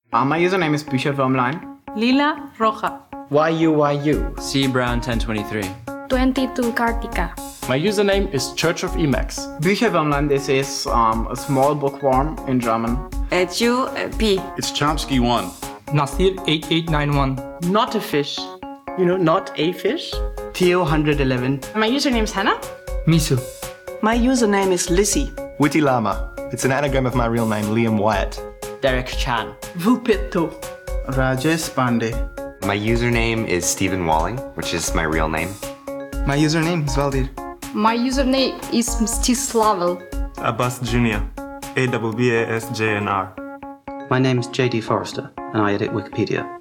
My username is Bishop Vermline. Lila Roja. YUYU. C Brown 1023. 22 Kartika. My username is Church of Emacs. Bücher Vermline, this is a small bookworm in German. Eju P. It's Chomsky1. Nasir8891. Not a fish. You know, not a fish. Theo111. My username is Hannah. Misu. My username is Lissy. Witty Lama. It's an anagram of my real name, Liam Wyatt. Derek Chan. Vupito. Rajesh Pandey. My username is Stephen Walling, which is my real name. My username is Valdir. My username is Mstislavel. Abbas Jr. AWBASJNR. My name is JD Forrester, and I edit Wikipedia.